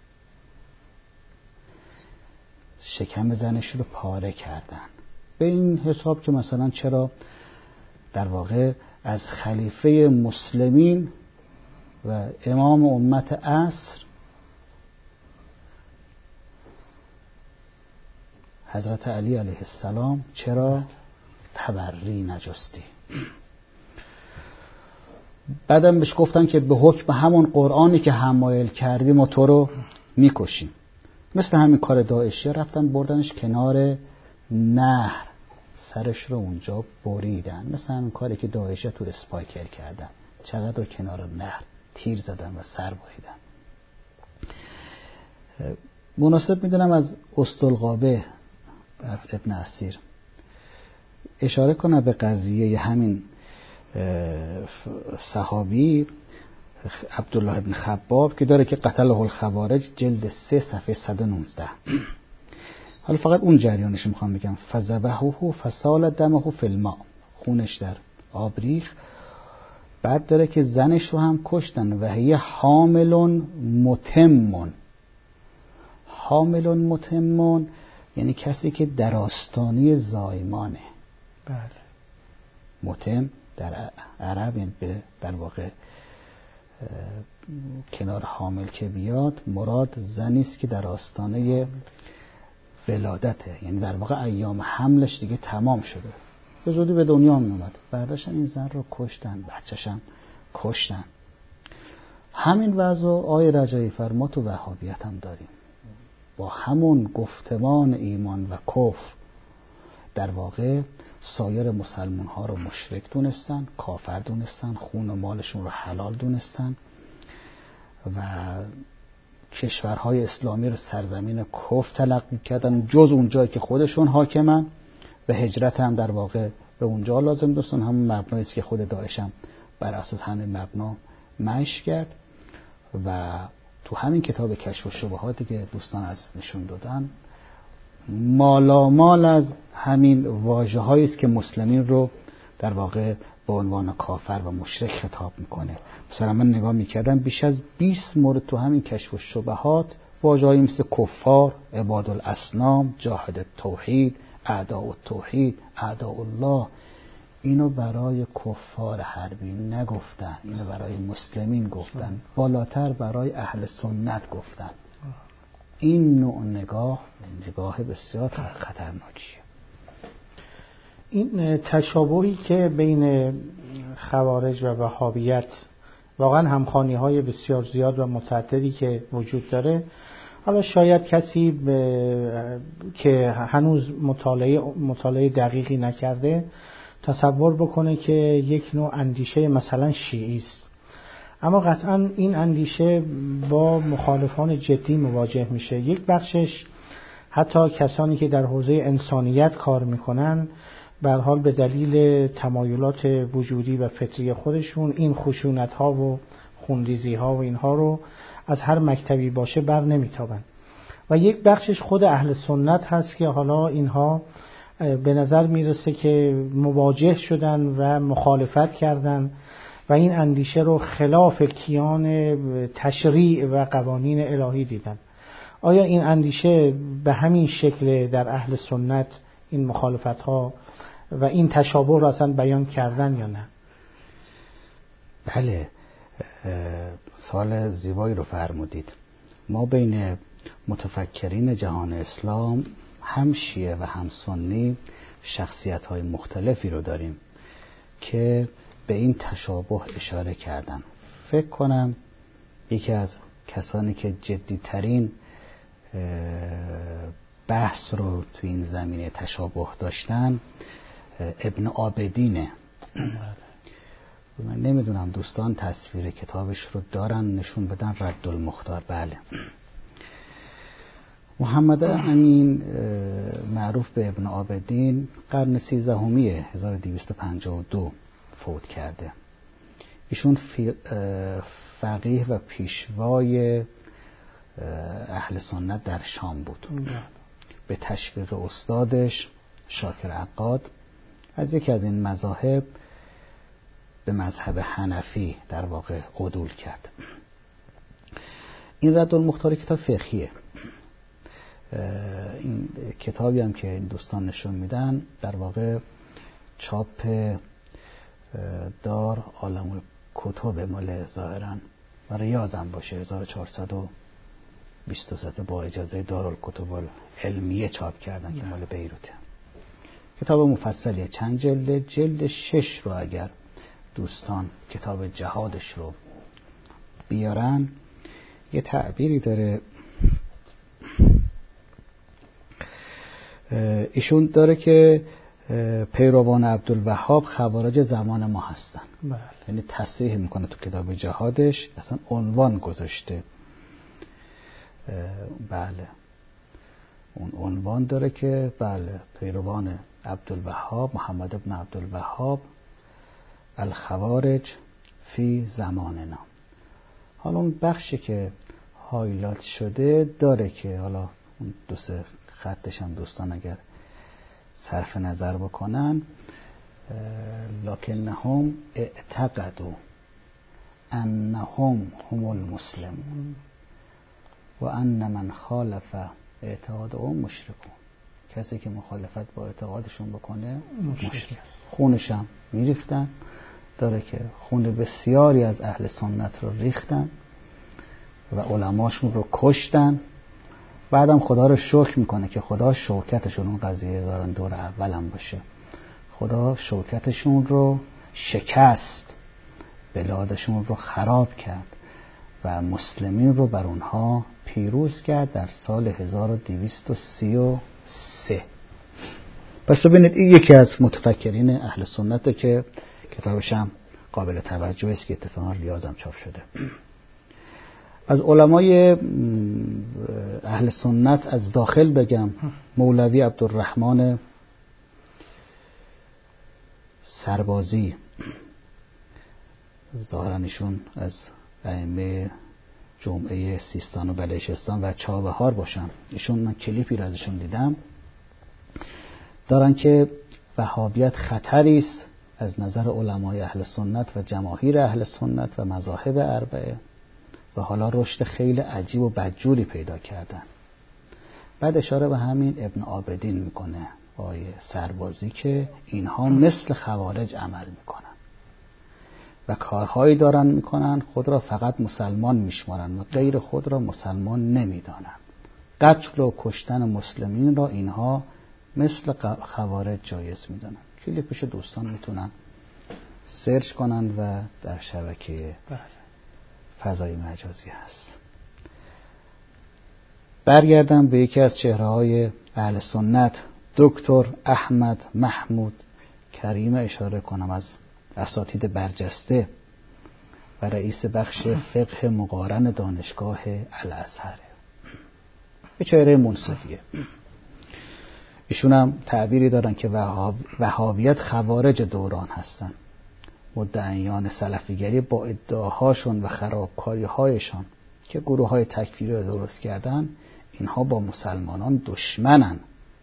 S2: شکم زنش رو پاره کردن. به این حساب که مثلا چرا در واقع از خلیفه مسلمین و امام امت عصر حضرت علی علیه السلام چرا تبری نجستی؟ بعدم بهش گفتن که به حکم همون قرآنی که حمایل کردی ما تو رو میکشیم. مثل همین کار داعشی، رفتن بردنش کنار نهر، سرش رو اونجا بریدن. مثل همین کاری که داعشی تو اسپایکر کردن، چقدر کنار نهر تیر زدن و سر بریدن. مناسب میدونم از اسطلغابه از ابن اسیر اشاره کنم به قضیه همین صحابی عبدالله ابن خباب که داره که قتله الخوارج، جلد سه صفحه صد و نوزده. حالا فقط اون جریانش میخوام بگم. فذبحوه فسال دمه فی الماء، خونش در آب ریخ. بعد داره که زنش رو هم کشتن. و هی حامل متمون. حامل متمون یعنی کسی که در آستانه زایمانه.
S1: بله.
S2: متم در عرب یعنی در واقع کنار حامل که بیاد مراد زنی است که در آستانه ولادته، یعنی در واقع ایام حملش دیگه تمام شده، به زودی به دنیا می اومد. برداشتن این زن رو کشتن، بچه‌ش هم کشتن. همین وضع آیه رجایی فرما تو وهابیت هم داریم. با همون گفتمان ایمان و کفر در واقع سایر مسلمان ها رو مشرک دونستن، کافر دونستن، خون و مالشون رو حلال دونستن و کشورهای اسلامی رو سرزمین کفر تلقی کردن، جز اون جایی که خودشون حاکمن. به هجرت هم در واقع به اونجا لازم داشتن. همون مبنایی است که خود داعش هم بر اساس همین مبنا مشی کرد. و تو همین کتاب کشف الشبهاتی که دوستان از نشون دادن مالامال از همین واژه‌هایی است که مسلمین رو در واقع به عنوان کافر و مشرک خطاب میکنه. مثلا من نگاه میکردم بیش از بیست مورد تو همین کشف الشبهات واژه‌هایی مثل کفار، عباد الاصنام، جاهد التوحید، اعداء التوحید، اعداء الله، اینو برای کفار حربی نگفتن، اینو برای مسلمین گفتن، بالاتر برای اهل سنت گفتن. این نوع نگاه نگاه بسیار خطرناکیه.
S1: این تشابهی که بین خوارج و وهابیت واقعا همخوانی های بسیار زیاد و متعددی که وجود داره، حالا شاید کسی ب... که هنوز مطالعه مطالعه دقیقی نکرده تصور بکنه که یک نوع اندیشه مثلا شیعی است، اما قطعا این اندیشه با مخالفان جدی مواجه میشه. یک بخشش حتی کسانی که در حوزه انسانیت کار میکنن به هر حال به دلیل تمایلات وجودی و فطری خودشون این خشونت ها و خونریزی ها و اینها رو از هر مکتبی باشه بر نمیتابن. و یک بخشش خود اهل سنت هست که حالا اینها به نظر میرسه که مواجه شدن و مخالفت کردن و این اندیشه رو خلاف کیان تشریع و قوانین الهی دیدن. آیا این اندیشه به همین شکل در اهل سنت این مخالفت ها و این تشابه رو اصلا بیان کردن یا نه؟
S2: بله، سوال زیبایی رو فرمودید. ما بین متفکرین جهان اسلام هم شیعه و هم سنی شخصیت های مختلفی رو داریم که به این تشابه اشاره کردن. فکر کنم یکی از کسانی که جدیترین بحث رو تو این زمینه تشابه داشتن ابن عابدینه. من نمیدونم دوستان تصویر کتابش رو دارن نشون بدن، رد المختار. بله، محمد امین معروف به ابن عابدین قرن سیزدهمی هزار و دویست و پنجاه و دو فوت کرده. ایشون فقیه و پیشوای اهل سنت در شام بود. به تشویق استادش شاکر عقاد از یکی از این مذاهب به مذهب حنفی در واقع عدول کرد. این رد المختار کتاب فقهیه. این کتابی هم که این دوستان نشون میدن در واقع چاپ دار عالم کتب مال ظاهرا و ریاض هم باشه هزار و چهارصد و بیست و سه با اجازه دارالکتب علمیه چاپ کردن که مال بیروته. کتاب مفصلیه، چند جلده. جلد شش رو اگر دوستان کتاب جهادش رو بیارن یه تعبیری داره. ایشون داره که پیروان عبدالوهاب خوارج زمان ما هستن.
S1: بله.
S2: یعنی تصریح میکنه تو کتاب جهادش، اصلا عنوان گذاشته. بله، اون عنوان داره که بله پیروان عبدالوهاب، محمد ابن عبدالوهاب، الخوارج فی زماننا. حالا اون بخشی که هایلایت شده داره که حالا اون دو سه خطش هم دوستان اگر صرف نظر بکنن، لکنهم اعتقدوا انهم هم المسلمون و ان من خالف اعتقادهم مشرکون. کسی که مخالفت با اعتقادشون بکنه مشرک. خونش هم میریختن، داره که خون بسیاری از اهل سنت رو ریختن و علماشون رو کشتن. بعدم خدا رو شکر میکنه که خدا شوکتشون، اون قضیه هزاران دور اولم باشه، خدا شوکتشون رو شکست، بلادشون رو خراب کرد و مسلمین رو بر اونها پیروز کرد در سال هزار و دویست و سی و سه. پس ببینید این یکی از متفکرین اهل سنته که کتابش هم قابل توجه است که اتفاقا ریاض هم چاپ شده. از علمای اهل سنت از داخل بگم، مولوی عبدالرحمن سربازی، ظاهرا ایشون از ائمه جمعه سیستان و بلوچستان و چابهار باشن. ایشون من کلیپی را ازشون دیدم، دارن که وهابیت خطری است از نظر علمای اهل سنت و جماهیر اهل سنت و مذاهب اربعه و حالا رشد خیلی عجیب و بدجوری پیدا کردن. بعد اشاره به همین ابن عابدین میکنه آیه سربازی که اینها مثل خوارج عمل میکنن و کارهایی دارن میکنن خود را فقط مسلمان میشمارن و غیر خود را مسلمان نمیدانن. قتل و کشتن مسلمین را اینها مثل خوارج جایز میدانن. کلیپش دوستان میتونن سرچ کنن و در شبکه فضای مجازی هست. برگردم به یکی از چهره‌های اهل سنت، دکتر احمد محمود کریم اشاره کنم، از اساتید برجسته و رئیس بخش فقه مقارن دانشگاه الازهر. یه چهره منصفیه. ایشون هم تعبیری دارن که وهابیت خوارج دوران هستن. مدعیان سلفیگری با ادعاهاشون و خرابکاری‌هایشان که گروه‌های تکفیری رو درست کردن، اینها با مسلمانان دشمنن.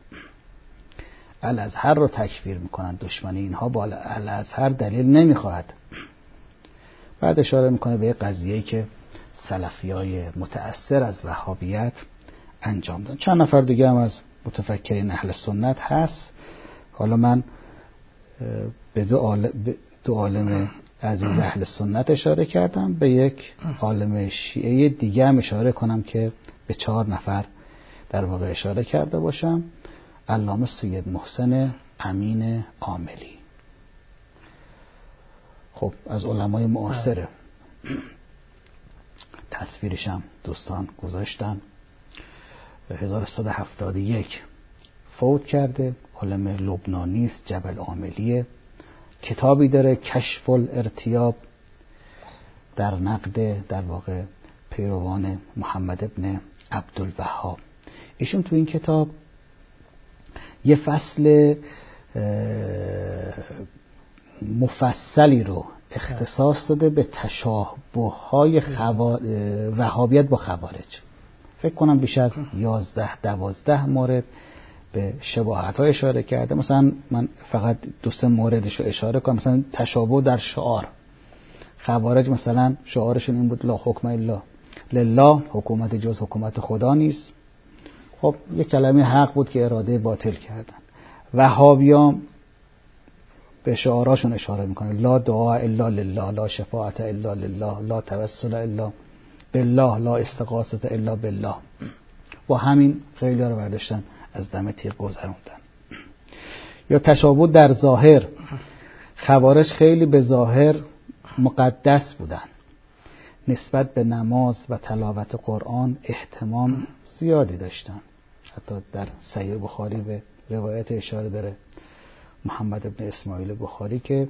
S2: الازهر رو تکفیر میکنن. دشمنی اینها با الازهر دلیل نمیخواهد. بعد اشاره میکنه به قضیه‌ای که سلفیای متأثر از وهابیت انجام دادن. چند نفر دیگه هم از متفکرین اهل سنت هست. حالا من به دو عالم, دو عالم عزیز اهل سنت اشاره کردم، به یک عالم شیعه دیگه هم اشاره کنم که به چهار نفر در واقع اشاره کرده باشم. علامه سید محسن امین عاملی، خب از علمای معاصره، تصویرش هم دوستان گذاشتن. هزار و سیصد و هفتاد و یک فوت کرده. علم لبنانی است، جبل عاملیه. کتابی داره کشف الارتیاب در نقد در واقع پیروان محمد ابن عبدالوهاب. ایشون تو این کتاب یه فصل مفصلی رو اختصاص داده به تشابه‌های خوار... وهابیت با خوارج. فکر کنم بیش از یازده دوازده مورد به شباهت‌ها اشاره کرده. مثلا من فقط دو سه موردش رو اشاره کنم. مثلا تشابه در شعار. خوارج مثلا شعارشون این بود لا حکم الا لله، حکومت جز حکومت خدا نیست. خب یک کلمه حق بود که اراده باطل کردن. وهابیان به شعاراشون اشاره میکنه لا دعا الا لله، لا شفاعت الا لله، لا توسل الا بالله، لا استغاثه الا بالله. با همین خیلی ها رو برداشتن از دم تیغ گذروندن. یا تشابه در ظاهر. خوارج خیلی به ظاهر مقدس بودن، نسبت به نماز و تلاوت قرآن اهتمام زیادی داشتن. حتی در صحیح بخاری به روایت اشاره داره محمد ابن اسماعیل بخاری که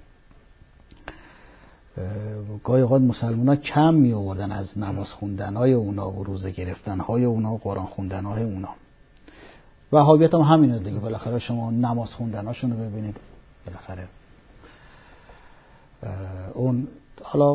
S2: گاهی اوقات مسلمان ها کم می آوردن از نماز خوندن های اونا و روزه گرفتن های اونا و قرآن خوندن های اونا. وهابیت هم همینه دیگه. بالاخره شما نماز خوندن هاشون رو ببینید، بالاخره اون حالا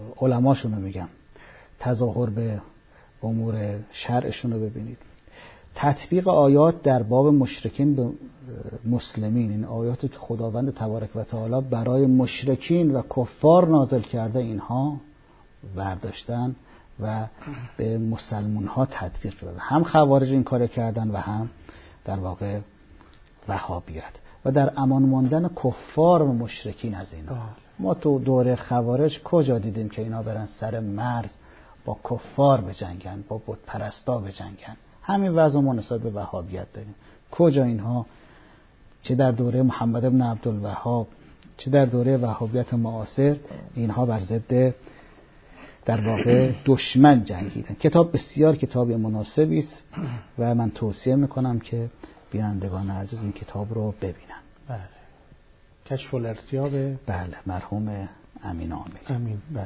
S2: علماشون رو میگم، تظاهر به امور شرعشون رو ببینید. تطبیق آیات در باب مشرکین به مسلمین، این آیاتی که خداوند تبارک و تعالی برای مشرکین و کفار نازل کرده اینها برداشتن و به مسلمان ها تطبیق دادن. هم خوارج این کار کردن و هم در واقع وهابیت و در امان ماندن کفار و مشرکین از اینا. ما تو دوره خوارج کجا دیدیم که اینا برن سر مرز با کفار بجنگن، با بت پرستا بجنگن؟ همین وضع ما نسبت به وهابیت داریم. کجا اینها چه در دوره محمد ابن عبدالوهاب چه در دوره وهابیت معاصر اینها بر ضد در واقع دشمن جنگیدن. کتاب بسیار کتاب مناسبی است و من توصیه میکنم که بینندگان عزیز این کتاب رو ببینن.
S1: بله. کشف الارتیاب.
S2: بله، مرحوم امین عاملی.
S1: امین. بله.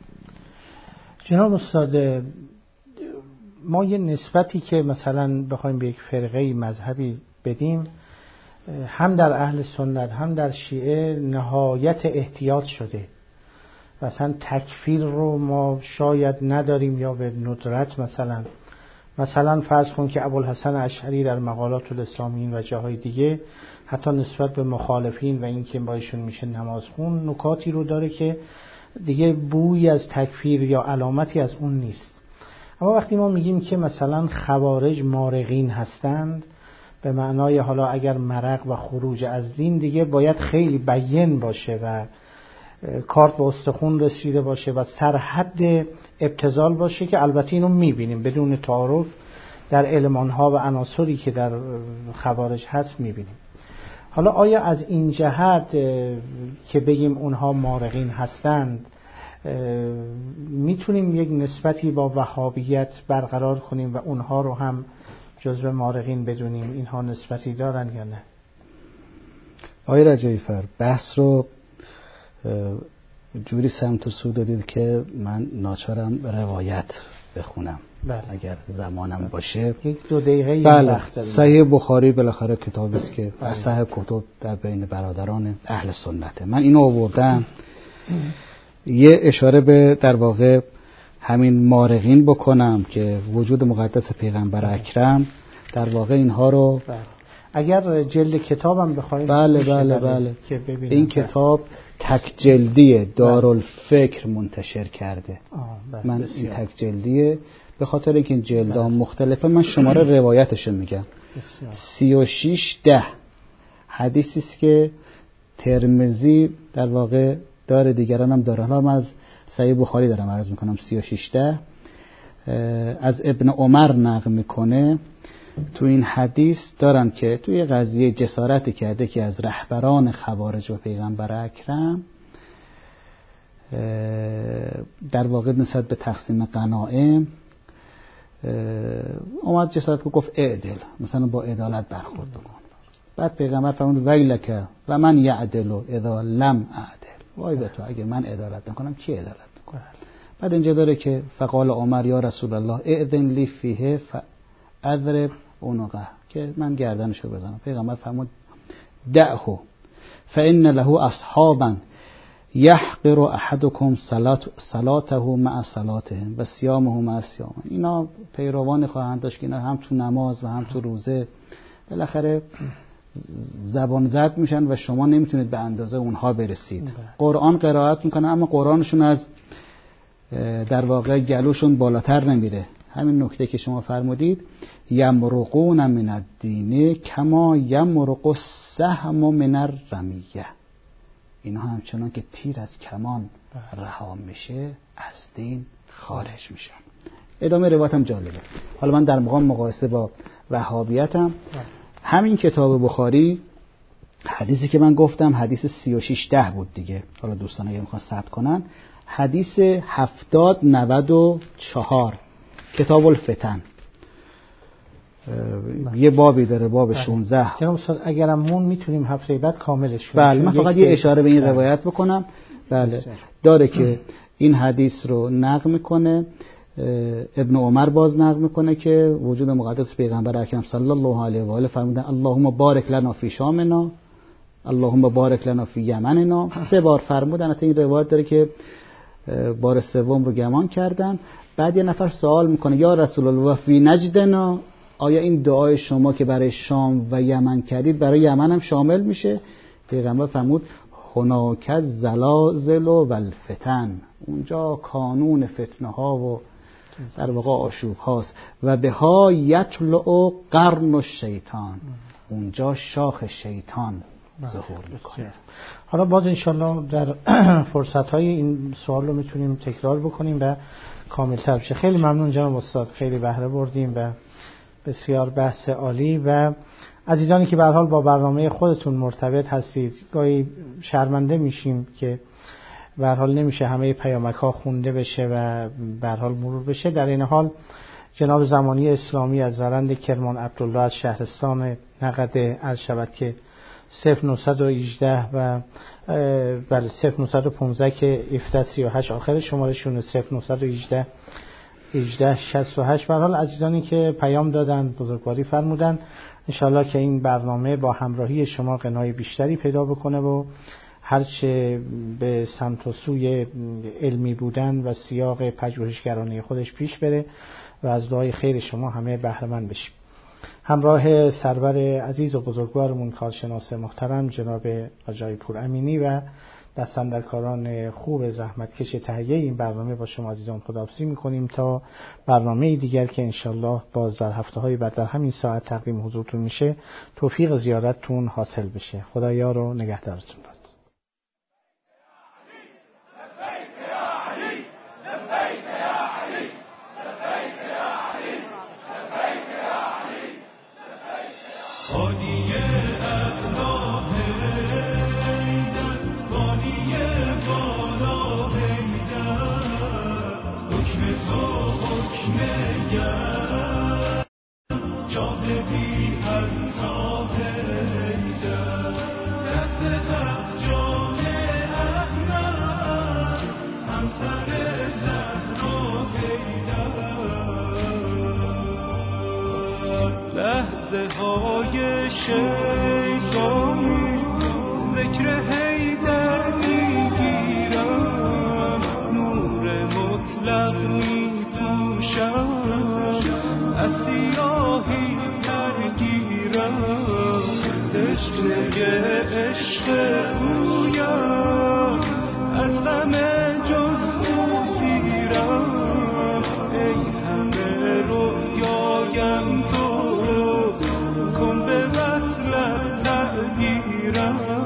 S1: جناب استاد، ما یه نسبتی که مثلا بخوایم به یک فرقه مذهبی بدیم، هم در اهل سنت هم در شیعه نهایت احتیاط شده. مثلا تکفیر رو ما شاید نداریم یا به ندرت. مثلا مثلا فرض کن که ابوالحسن اشعری در مقالات الاسلامیین و جاهای دیگه حتی نسبت به مخالفین و این که بایشون میشه نماز خون نکاتی رو داره که دیگه بویی از تکفیر یا علامتی از اون نیست. اما وقتی ما میگیم که مثلا خوارج مارقین هستند، به معنای حالا اگر مرق و خروج از دین دیگه باید خیلی بیان باشه و کارت به استخون رسیده باشه و سرحد ابتذال باشه، که البته اینو میبینیم بدون تعارف در المانها و عناصری که در خوارج هست میبینیم. حالا آیا از این جهت که بگیم اونها مارقین هستند میتونیم یک نسبتی با وهابیت برقرار کنیم و اونها رو هم جزو مارقین بدونیم؟ اینها نسبتی دارن یا نه؟
S2: آقای رجایی فر بحث رو جوری سمت و سو دادید که من ناچارم روایت بخونم.
S1: بله.
S2: اگر زمانم باشه
S1: یک دو دقیقه.
S2: بله. صحیح بخاری بالاخره کتابی است که اصح کتب در بین برادران اهل سنته. من اینو آوردم یه اشاره به در واقع همین مارقین بکنم که وجود مقدس پیغمبر اکرم در واقع اینها رو
S1: بله. اگر جلد کتابم بخواید
S2: بله بله بله
S1: که ببینم
S2: این کتاب تک جلدیه دارالفکر منتشر کرده.
S1: آه بله.
S2: من
S1: بسیار.
S2: این تک جلدیه به خاطر اینکه این جلدها مختلفه من شماره روایتشو میگم. سی و شیش ده حدیثی است که ترمذی در واقع داره، دیگران هم داره. من از صحیح بخاری دارم عرض میکنم. سی و شیش ده از ابن عمر نقل میکنه. تو این حدیث دارن که توی قضیه جسارتی کرده که از رهبران خوارج و پیغمبر اکرم در واقع نسبت به تقسیم غنایم اومد جسارت که گفت اعدل، مثلا با عدالت برخورد بکن. بعد پیغمبر فرمود ویلک و من یعدل اذا لم اعدل، وای به تو اگه من عدالت نکنم کی عدالت میکنه؟ بعد اینجا داره که فقال عمر یا رسول الله اذن لی فیه فاضرب عنقه، که من گردنشو بزنم. پیغمبر فرمود دعه فان له اصحابا یحقر احدکم صلات صلاته مع صلاتهم و صیامه مع صیامهم. اینا پیروان خواهند داشت که اینا هم تو نماز و هم تو روزه بالاخره زبان زد میشن و شما نمیتونید به اندازه اونها برسید. قرآن قرائت میکنن اما قرآنشون از در واقع گلوشون بالاتر نمیره. همین نکته که شما فرمودید یمرقون من الدین کما یمرق السهم من الرمیه، اینا همچنان که تیر از کمان رها میشه از دین خارج میشن. ادامه روایتم جالبه. حالا من در مقام مقایسه با وهابیتم همین کتاب بخاری حدیثی که من گفتم حدیث سی و شیش ده بود دیگه، حالا دوستان اگه میخوان ثبت کنن حدیث هفتاد نود و چهار کتاب الفتن یه بابی داره، باب شانزده.
S1: جناب استاد اگرم مون میتونیم هفته بعد کاملش کنیم.
S2: بله من فقط یه اشاره به این روایت بکنم. بله داره که این حدیث رو نقل میکنه ابن عمر، باز نقل میکنه که وجود مقدس پیغمبر اکرم صلی الله علیه و آله فرمودن اللهم بارک لنا فی شامنا، اللهم بارک لنا فی یمننا. سه بار فرمودن. تا این روایت داره که بار سوم رو گمان کردن. بعد یه نفر سوال میکنه یا رسول الله فی نجدنا، آیا این دعای شما که برای شام و یمن کردید برای یمن هم شامل میشه؟ پیغمبر فرمود هناک زلازل و الفتن، اونجا کانون فتنه ها و در واقع آشوب هاست. و به ها یطلع قرن الشیطان، اونجا شاخ شیطان ظهور میکنه.
S1: حالا باز انشالله در فرصت های این سوال رو میتونیم تکرار بکنیم و کامل تر بشه. خیلی ممنون جناب استاد، خیلی بهره بردیم و بسیار بحث عالی. و عزیزانی که به هر حال با برنامه خودتون مرتبط هستید، گاهی شرمنده میشیم که به هر حال نمیشه همه پیامک ها خونده بشه و به هر حال مرور بشه. در این حال جناب زمانی اسلامی از زرند کرمان عبدالله از شهرستان نقده عرض شود که صفر نهصد و هجده و بله صفر نهصد و پانزده که هفده سی و هشت آخر شمارشون، صفر نهصد و هجده هجده شصت و هشت. به هر حال عزیزانی که پیام دادن بزرگواری فرمودن، انشالله که این برنامه با همراهی شما غنای بیشتری پیدا بکنه و هرچه به سمت و سوی علمی بودن و سیاق پژوهشگرانه خودش پیش بره و از دعای خیر شما همه بهره مند بشیم. همراه سرور عزیز و بزرگوارمون کارشناس محترم جناب آجای پور امینی و دستاندرکاران خوب زحمتکش تهیه این برنامه با شما عزیزان خداحافظی میکنیم تا برنامه دیگر که انشالله باز در هفته های بعد در همین ساعت تقدیم حضورتون میشه توفیق زیارتتون حاصل بشه. خدا یار و نگهدارتون باد.
S7: لحظه های شیطانی ذکر حیدر میگیرم، نور مطلق میپوشم، از سیاهی درگیرم، تشنه عشق اویم، از غم جز سیرم، ای همه رویایم تو کن به وصلت تعبیرم.